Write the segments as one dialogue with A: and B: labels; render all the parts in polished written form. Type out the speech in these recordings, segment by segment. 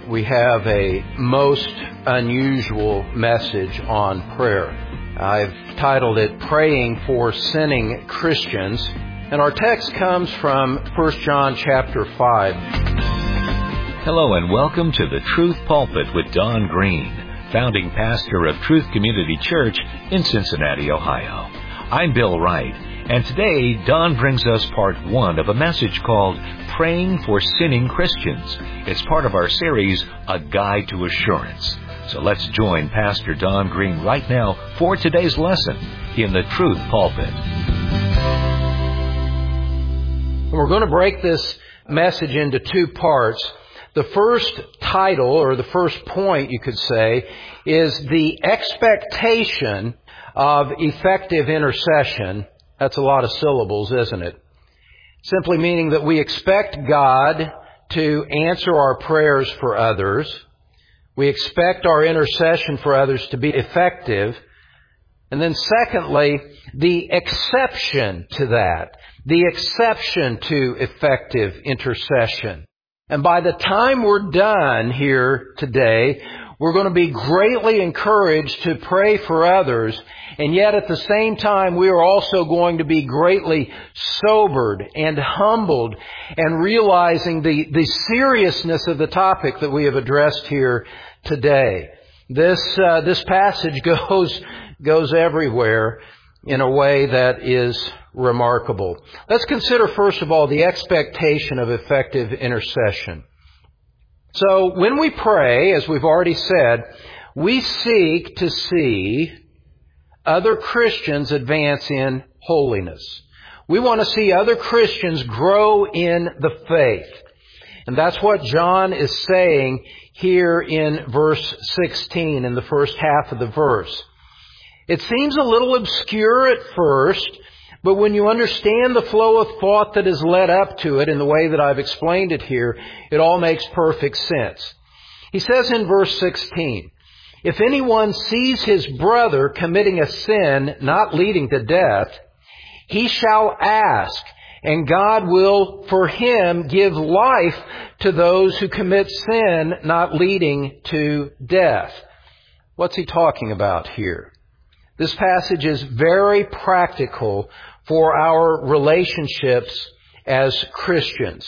A: we have a most unusual message on prayer. I've titled it Praying for Sinning Christians, and our text comes from 1 John chapter 5.
B: Hello and welcome to the Truth Pulpit with Don Green, founding pastor of Truth Community Church in Cincinnati, Ohio. I'm Bill Wright, and today Don brings us part one of a message called Praying for Sinning Christians. It's part of our series, A Guide to Assurance. So let's join Pastor Don Green right now for today's lesson in the Truth Pulpit.
A: We're going to break this message into two parts. The first title, or the first point, you could say, is the expectation of effective intercession. That's a lot of syllables, isn't it? Simply meaning that we expect God to answer our prayers for others. We expect our intercession for others to be effective. And then secondly, the exception to that. The exception to effective intercession. And by the time we're done here today, we're going to be greatly encouraged to pray for others, and yet at the same time we are also going to be greatly sobered and humbled and realizing the seriousness of the topic that we have addressed here today. This passage goes everywhere in a way that is remarkable. Let's consider first of all the expectation of effective intercession. So when we pray, as we've already said, we seek to see other Christians advance in holiness. We want to see other Christians grow in the faith. And that's what John is saying here in verse 16, in the first half of the verse. It seems a little obscure at first, but when you understand the flow of thought that has led up to it in the way that I've explained it here, it all makes perfect sense. He says in verse 16, if anyone sees his brother committing a sin not leading to death, he shall ask, and God will for him give life to those who commit sin not leading to death. What's he talking about here? This passage is very practical for our relationships as Christians.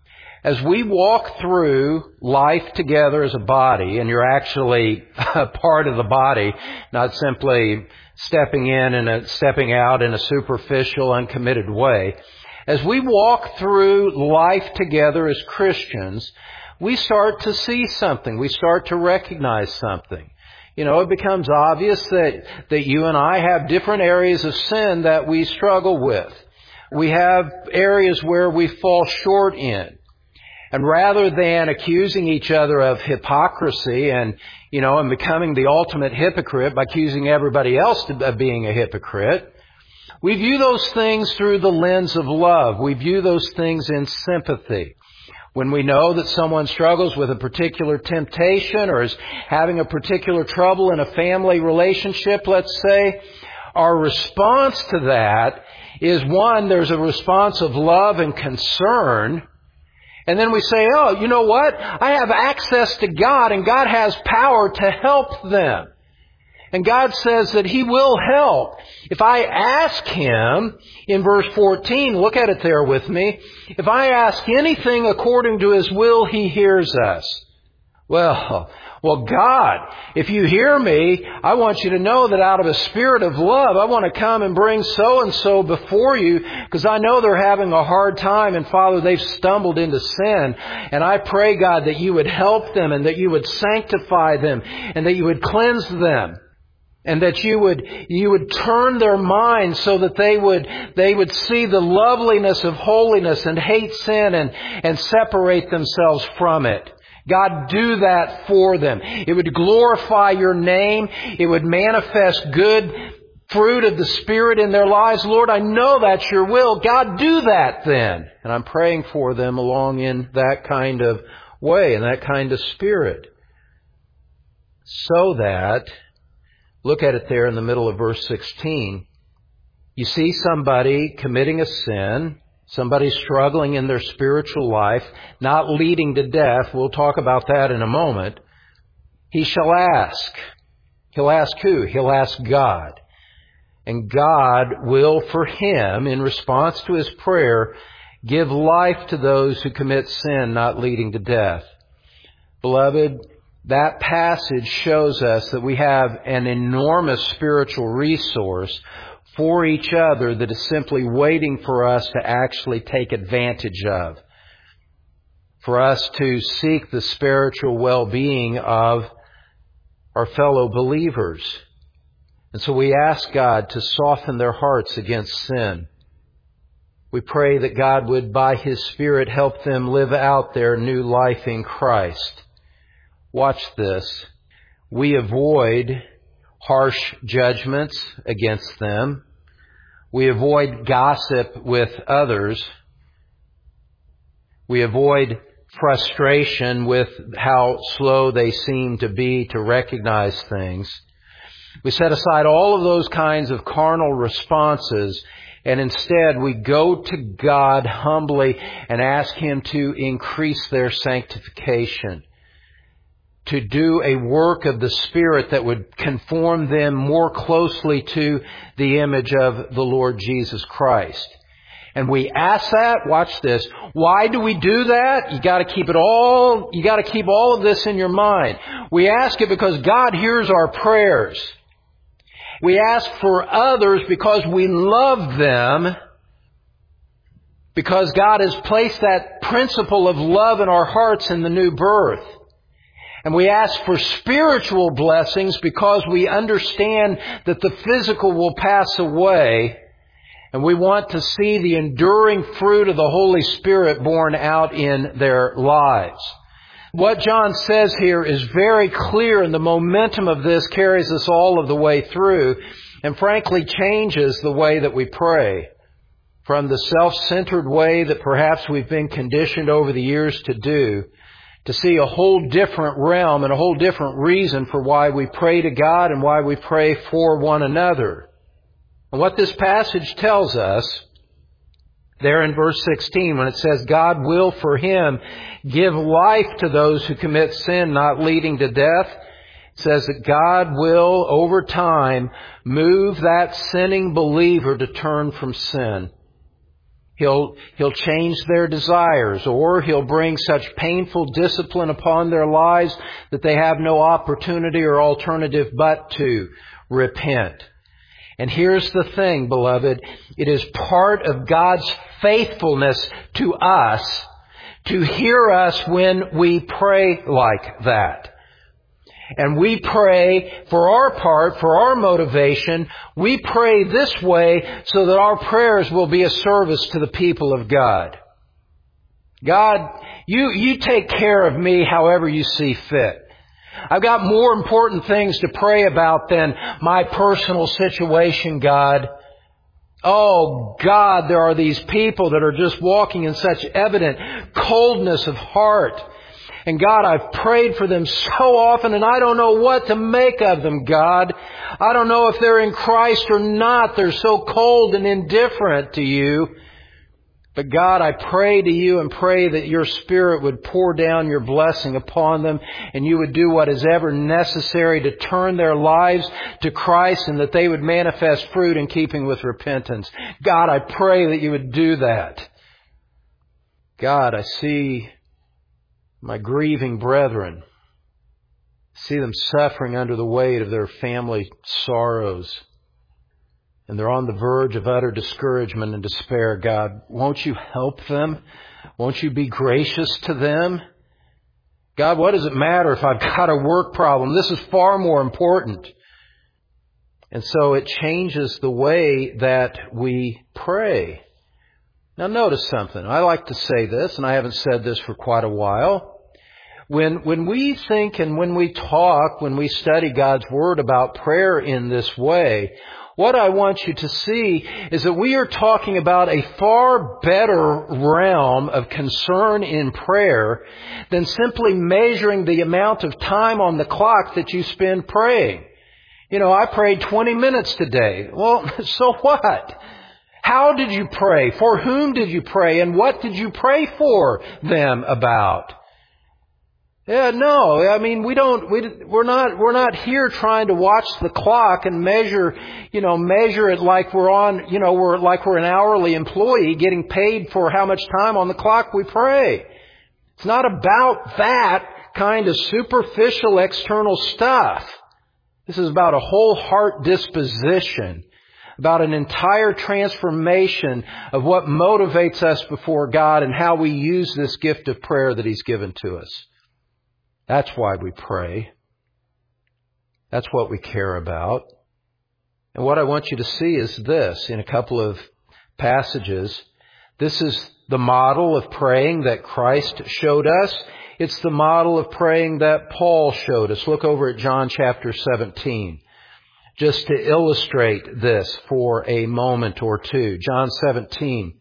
A: As we walk through life together as a body, and you're actually a part of the body, not simply stepping in and stepping out in a superficial, uncommitted way. As we walk through life together as Christians, we start to see something. We start to recognize something. You know, it becomes obvious that you and I have different areas of sin that we struggle with. We have areas where we fall short in. And rather than accusing each other of hypocrisy and becoming the ultimate hypocrite by accusing everybody else of being a hypocrite, we view those things through the lens of love. We view those things in sympathy. When we know that someone struggles with a particular temptation or is having a particular trouble in a family relationship, let's say, our response to that is, one, there's a response of love and concern. And then we say, oh, you know what? I have access to God, and God has power to help them. And God says that He will help. If I ask Him, in verse 14, look at it there with me. If I ask anything according to His will, He hears us. Well, God, if you hear me, I want you to know that out of a spirit of love, I want to come and bring so-and-so before you because I know they're having a hard time and Father, they've stumbled into sin. And I pray, God, that you would help them and that you would sanctify them and that you would cleanse them. And that you would turn their minds so that they would see the loveliness of holiness and hate sin and separate themselves from it. God, do that for them. It would glorify your name. It would manifest good fruit of the Spirit in their lives. Lord, I know that's your will. God, do that then. And I'm praying for them along in that kind of way, in that kind of spirit. So that, look at it there in the middle of verse 16. You see somebody committing a sin somebody struggling in their spiritual life, not leading to death, we'll talk about that in a moment, he shall ask. He'll ask who? He'll ask God. And God will, for him, in response to his prayer, give life to those who commit sin not leading to death. Beloved, that passage shows us that we have an enormous spiritual resource for each other that is simply waiting for us to actually take advantage of. For us to seek the spiritual well-being of our fellow believers. And so we ask God to soften their hearts against sin. We pray that God would, by His Spirit, help them live out their new life in Christ. Watch this. We avoid harsh judgments against them. We avoid gossip with others. We avoid frustration with how slow they seem to be to recognize things. We set aside all of those kinds of carnal responses, and instead we go to God humbly and ask Him to increase their sanctification, to do a work of the Spirit that would conform them more closely to the image of the Lord Jesus Christ. And we ask that, watch this, why do we do that? You gotta keep all of this in your mind. We ask it because God hears our prayers. We ask for others because we love them, because God has placed that principle of love in our hearts in the new birth. And we ask for spiritual blessings because we understand that the physical will pass away, and we want to see the enduring fruit of the Holy Spirit born out in their lives. What John says here is very clear, and the momentum of this carries us all of the way through, and frankly changes the way that we pray. From the self-centered way that perhaps we've been conditioned over the years to do, to see a whole different realm and a whole different reason for why we pray to God and why we pray for one another. And what this passage tells us, there in verse 16, when it says, God will for him give life to those who commit sin not leading to death, it says that God will, over time, move that sinning believer to turn from sin. He'll change their desires, or He'll bring such painful discipline upon their lives that they have no opportunity or alternative but to repent. And here's the thing, beloved. It is part of God's faithfulness to us to hear us when we pray like that. And we pray for our part, for our motivation. We pray this way so that our prayers will be a service to the people of God. God, you take care of me however you see fit. I've got more important things to pray about than my personal situation, God. Oh, God, there are these people that are just walking in such evident coldness of heart. And God, I've prayed for them so often, and I don't know what to make of them, God. I don't know if they're in Christ or not. They're so cold and indifferent to you. But God, I pray to you and pray that your Spirit would pour down your blessing upon them, and you would do what is ever necessary to turn their lives to Christ, and that they would manifest fruit in keeping with repentance. God, I pray that you would do that. God, I see my grieving brethren. See them suffering under the weight of their family sorrows. And they're on the verge of utter discouragement and despair. God, won't you help them? Won't you be gracious to them? God, what does it matter if I've got a work problem? This is far more important. And so it changes the way that we pray. Now notice something. I like to say this, and I haven't said this for quite a while. When we think and when we talk, when we study God's Word about prayer in this way, what I want you to see is that we are talking about a far better realm of concern in prayer than simply measuring the amount of time on the clock that you spend praying. You know, I prayed 20 minutes today. Well, so what? How did you pray? For whom did you pray? And what did you pray for them about? Yeah, no, I mean, we're not here trying to watch the clock and measure it like we're an hourly employee getting paid for how much time on the clock we pray. It's not about that kind of superficial external stuff. This is about a whole heart disposition, about an entire transformation of what motivates us before God and how we use this gift of prayer that He's given to us. That's why we pray. That's what we care about. And what I want you to see is this in a couple of passages. This is the model of praying that Christ showed us. It's the model of praying that Paul showed us. Look over at John chapter 17, just to illustrate this for a moment or two. John 17.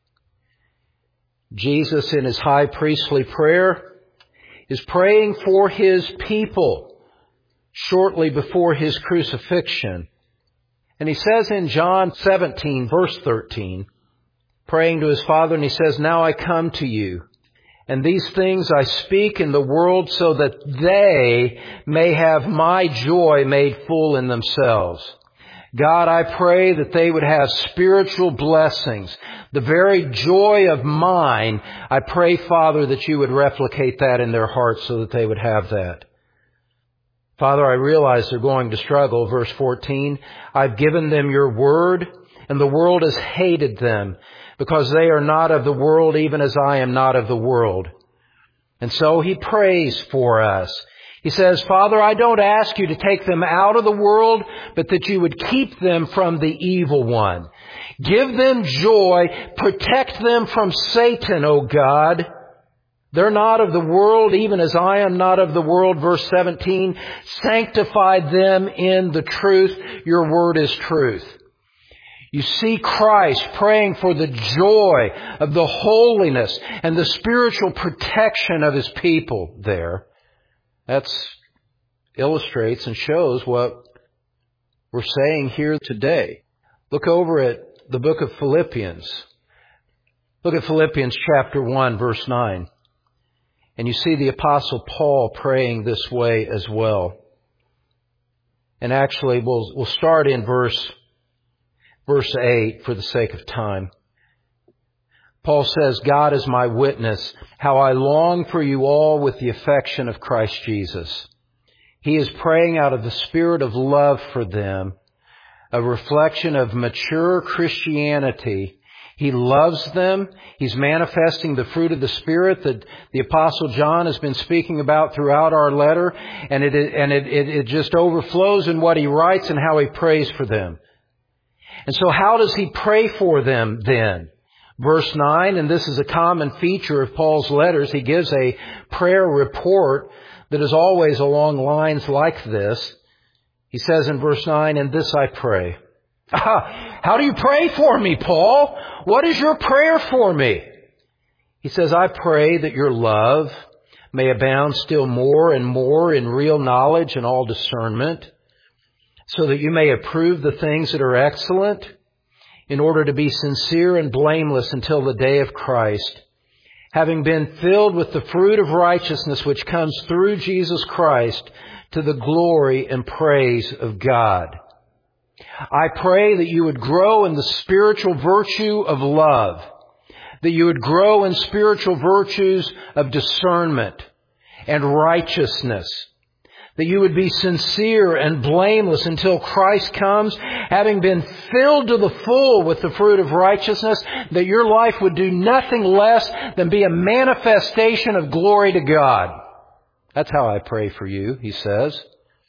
A: Jesus, in His high priestly prayer, is praying for His people shortly before His crucifixion. And He says in John 17, verse 13, praying to His Father, and He says, "Now I come to you, and these things I speak in the world so that they may have my joy made full in themselves." God, I pray that they would have spiritual blessings, the very joy of mine. I pray, Father, that you would replicate that in their hearts so that they would have that. Father, I realize they're going to struggle. Verse 14, "I've given them your word, and the world has hated them, because they are not of the world, even as I am not of the world." And so He prays for us. He says, "Father, I don't ask you to take them out of the world, but that you would keep them from the evil one. Give them joy. Protect them from Satan, O God. They're not of the world, even as I am not of the world." Verse 17, "Sanctify them in the truth. Your word is truth." You see Christ praying for the joy of the holiness and the spiritual protection of His people there. That illustrates and shows what we're saying here today. Look over at the book of Philippians. Look at Philippians chapter 1, verse 9. And you see the Apostle Paul praying this way as well. And actually, we'll start in verse 8 for the sake of time. Paul says, "God is my witness, how I long for you all with the affection of Christ Jesus." He is praying out of the spirit of love for them, a reflection of mature Christianity. He loves them. He's manifesting the fruit of the Spirit that the Apostle John has been speaking about throughout our letter, and it just overflows in what he writes and how he prays for them. And so how does he pray for them then? Verse 9, and this is a common feature of Paul's letters, he gives a prayer report that is always along lines like this. He says in verse 9, "And this I pray." How do you pray for me, Paul? What is your prayer for me? He says, "I pray that your love may abound still more and more in real knowledge and all discernment, so that you may approve the things that are excellent, in order to be sincere and blameless until the day of Christ, having been filled with the fruit of righteousness which comes through Jesus Christ to the glory and praise of God." I pray that you would grow in the spiritual virtue of love, that you would grow in spiritual virtues of discernment and righteousness, that you would be sincere and blameless until Christ comes, having been filled to the full with the fruit of righteousness, that your life would do nothing less than be a manifestation of glory to God. That's how I pray for you, he says.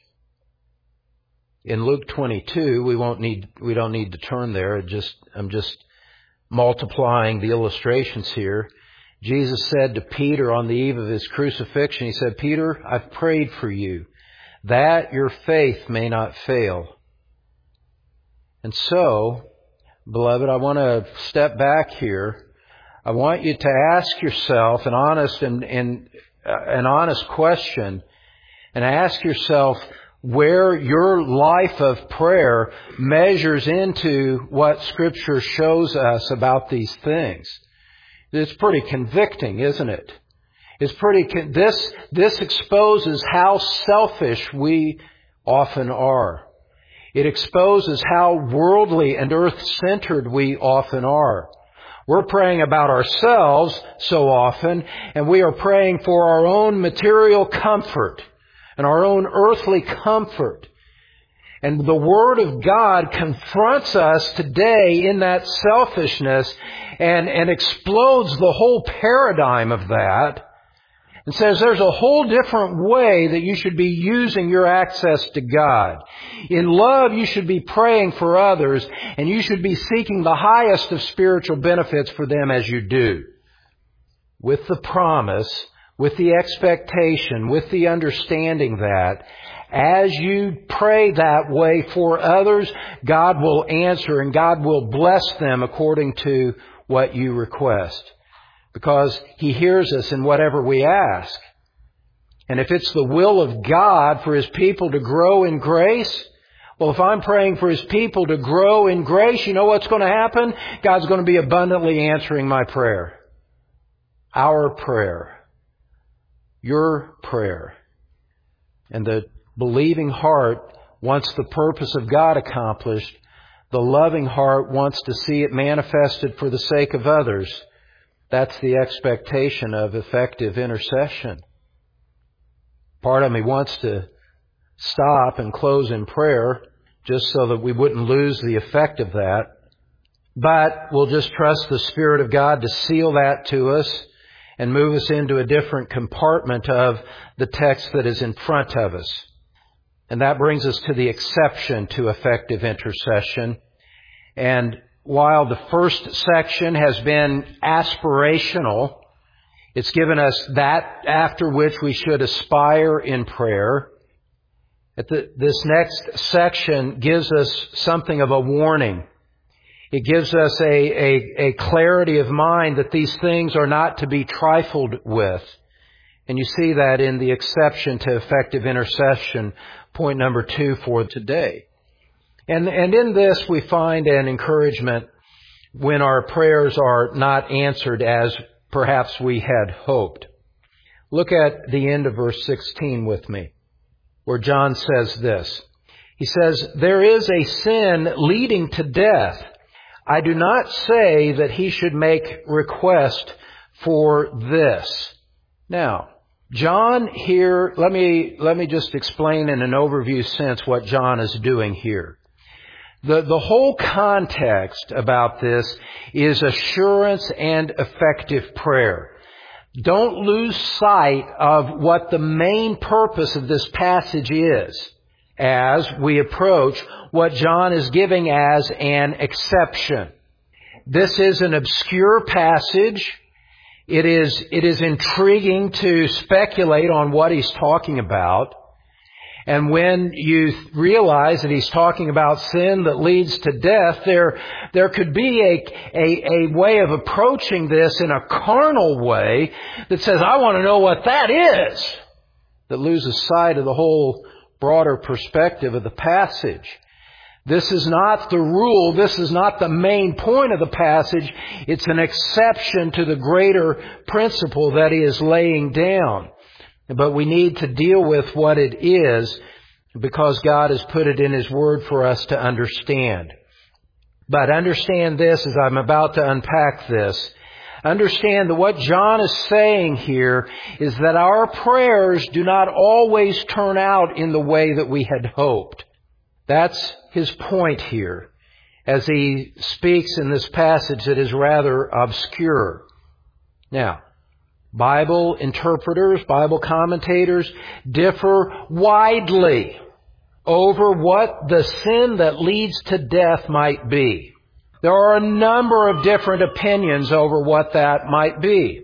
A: In Luke 22, we don't need to turn there. I'm just multiplying the illustrations here. Jesus said to Peter on the eve of his crucifixion, he said, "Peter, I've prayed for you, that your faith may not fail." And so, beloved, I want to step back here. I want you to ask yourself an honest question, and ask yourself, where your life of prayer measures into what Scripture shows us about these things. It's pretty convicting, isn't it? It's this exposes how selfish we often are. It exposes how worldly and earth-centered we often are. We're praying about ourselves so often, and we are praying for our own material comfort and our own earthly comfort. And the Word of God confronts us today in that selfishness and explodes the whole paradigm of that and says there's a whole different way that you should be using your access to God. In love, you should be praying for others, and you should be seeking the highest of spiritual benefits for them as you do. With the promise, with the expectation, with the understanding that as you pray that way for others, God will answer and God will bless them according to what you request. Because He hears us in whatever we ask. And if it's the will of God for His people to grow in grace, well, if I'm praying for His people to grow in grace, you know what's going to happen? God's going to be abundantly answering my prayer. Our prayer. Your prayer. And the believing heart wants the purpose of God accomplished. The loving heart wants to see it manifested for the sake of others. That's the expectation of effective intercession. Part of me wants to stop and close in prayer just so that we wouldn't lose the effect of that. But we'll just trust the Spirit of God to seal that to us and move us into a different compartment of the text that is in front of us. And that brings us to the exception to effective intercession. And while the first section has been aspirational, it's given us that after which we should aspire in prayer. This next section gives us something of a warning. It gives us a clarity of mind that these things are not to be trifled with. And you see that in the exception to effective intercession, point number 2 for today. And in this we find an encouragement when our prayers are not answered as perhaps we had hoped. Look at the end of verse 16 with me, where John says this. He says, "There is a sin leading to death. I do not say that he should make request for this." Now, John here, let me just explain in an overview sense what John is doing here. The whole context about this is assurance and effective prayer. Don't lose sight of what the main purpose of this passage is as we approach what John is giving as an exception. This is an obscure passage. It is intriguing to speculate on what he's talking about. And when you realize that he's talking about sin that leads to death, there could be a way of approaching this in a carnal way that says, I want to know what that is, that loses sight of the whole broader perspective of the passage. This is not the rule. This is not the main point of the passage. It's an exception to the greater principle that he is laying down. But we need to deal with what it is because God has put it in His Word for us to understand. But understand this as I'm about to unpack this. Understand that what John is saying here is that our prayers do not always turn out in the way that we had hoped. That's his point here as he speaks in this passage that is rather obscure. Now, Bible interpreters, Bible commentators differ widely over what the sin that leads to death might be. There are a number of different opinions over what that might be.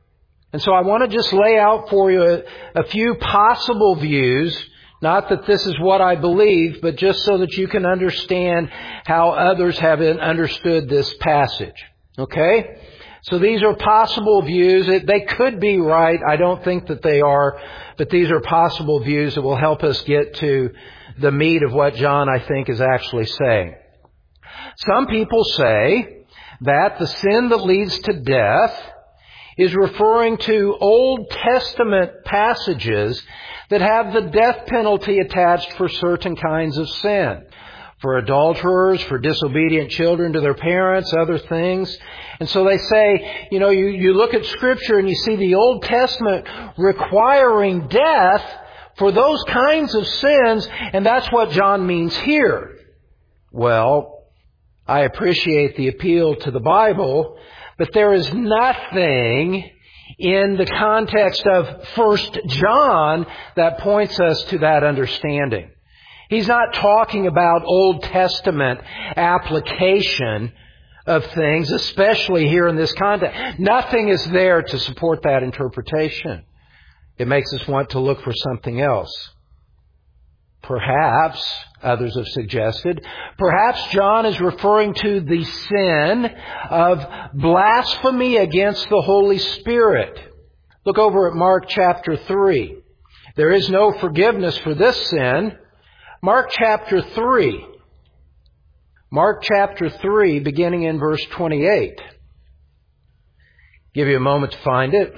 A: And so I want to just lay out for you a few possible views, not that this is what I believe, but just so that you can understand how others have understood this passage. Okay? So these are possible views. They could be right. I don't think that they are. But these are possible views that will help us get to the meat of what John, I think, is actually saying. Some people say that the sin that leads to death is referring to Old Testament passages that have the death penalty attached for certain kinds of sin. For adulterers, for disobedient children to their parents, other things. And so they say, you look at Scripture and you see the Old Testament requiring death for those kinds of sins, and that's what John means here. Well, I appreciate the appeal to the Bible, but there is nothing in the context of 1 John that points us to that understanding. He's not talking about Old Testament application of things, especially here in this context. Nothing is there to support that interpretation. It makes us want to look for something else. Perhaps, others have suggested, perhaps John is referring to the sin of blasphemy against the Holy Spirit. Look over at Mark chapter 3. There is no forgiveness for this sin. Mark chapter 3. Mark chapter 3, beginning in verse 28. Give you a moment to find it.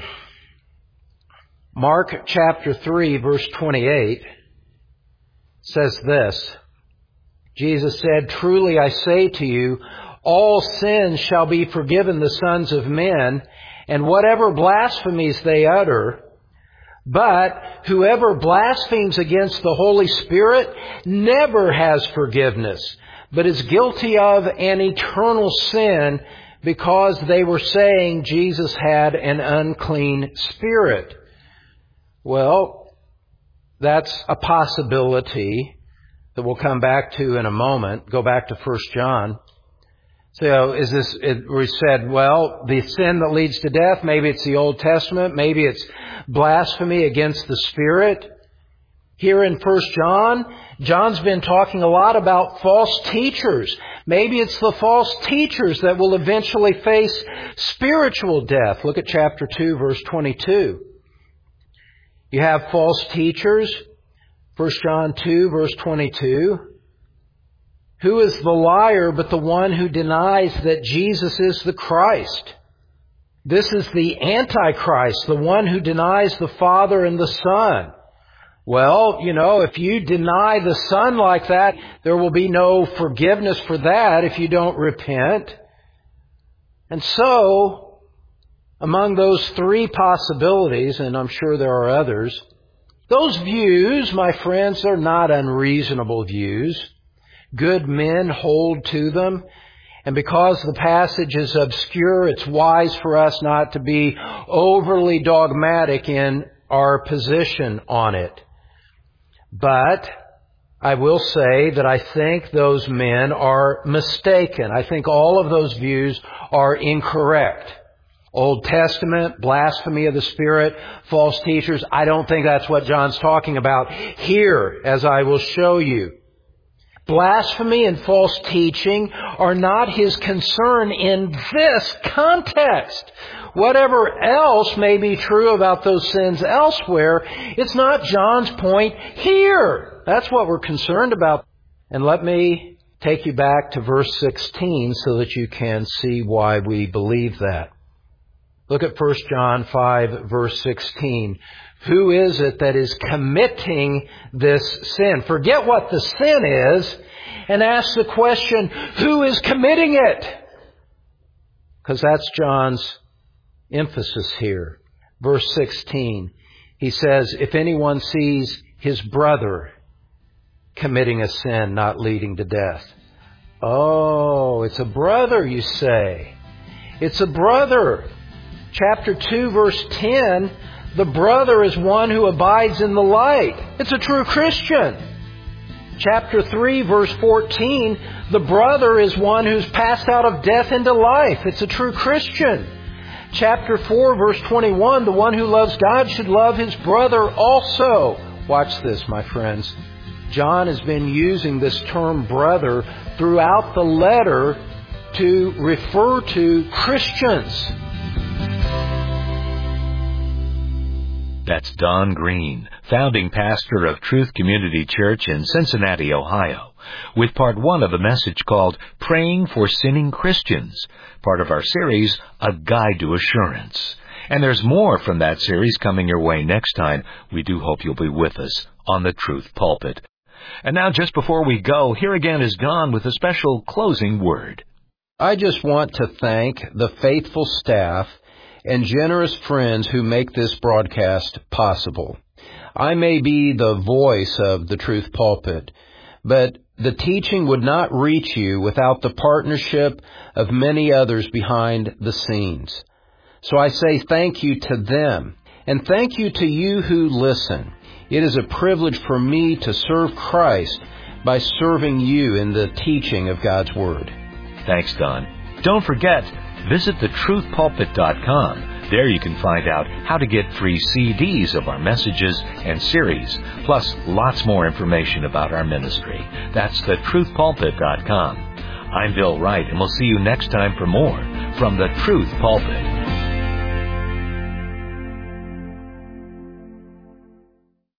A: Mark chapter 3, verse 28 says this. Jesus said, "Truly I say to you, all sins shall be forgiven the sons of men, and whatever blasphemies they utter. But whoever blasphemes against the Holy Spirit never has forgiveness, but is guilty of an eternal sin, because they were saying Jesus had an unclean spirit." Well, that's a possibility that we'll come back to in a moment. Go back to 1 John. So we said, well, the sin that leads to death, maybe it's the Old Testament, maybe it's blasphemy against the Spirit. Here in 1 John, John's been talking a lot about false teachers. Maybe it's the false teachers that will eventually face spiritual death. Look at chapter 2, verse 22. You have false teachers. 1 John 2, verse 22. Who is the liar but the one who denies that Jesus is the Christ? This is the Antichrist, the one who denies the Father and the Son. Well, if you deny the Son like that, there will be no forgiveness for that if you don't repent. And so, among those three possibilities, and I'm sure there are others, those views, my friends, are not unreasonable views. Good men hold to them. And because the passage is obscure, it's wise for us not to be overly dogmatic in our position on it. But I will say that I think those men are mistaken. I think all of those views are incorrect. Old Testament, blasphemy of the Spirit, false teachers, I don't think that's what John's talking about here, as I will show you. Blasphemy and false teaching are not his concern in this context. Whatever else may be true about those sins elsewhere, it's not John's point here. That's what we're concerned about. And let me take you back to verse 16 so that you can see why we believe that. Look at 1 John 5, verse 16. Who is it that is committing this sin? Forget what the sin is and ask the question, who is committing it? Because that's John's emphasis here. Verse 16, he says, if anyone sees his brother committing a sin not leading to death. Oh, it's a brother, you say. It's a brother. Chapter 2, verse 10, the brother is one who abides in the light. It's a true Christian. Chapter 3, verse 14, the brother is one who's passed out of death into life. It's a true Christian. Chapter 4, verse 21, the one who loves God should love his brother also. Watch this, my friends. John has been using this term brother throughout the letter to refer to Christians.
B: That's Don Green, founding pastor of Truth Community Church in Cincinnati, Ohio, with part 1 of a message called Praying for Sinning Christians, part of our series, A Guide to Assurance. And there's more from that series coming your way next time. We do hope you'll be with us on the Truth Pulpit. And now, just before we go, here again is Don with a special closing word.
A: I just want to thank the faithful staff and generous friends who make this broadcast possible. I may be the voice of the Truth Pulpit, but the teaching would not reach you without the partnership of many others behind the scenes. So I say thank you to them, and thank you to you who listen. It is a privilege for me to serve Christ by serving you in the teaching of God's Word.
B: Thanks, Don. Don't forget, visit thetruthpulpit.com. There you can find out how to get free CDs of our messages and series, plus lots more information about our ministry. That's thetruthpulpit.com. I'm Bill Wright, and we'll see you next time for more from the Truth Pulpit.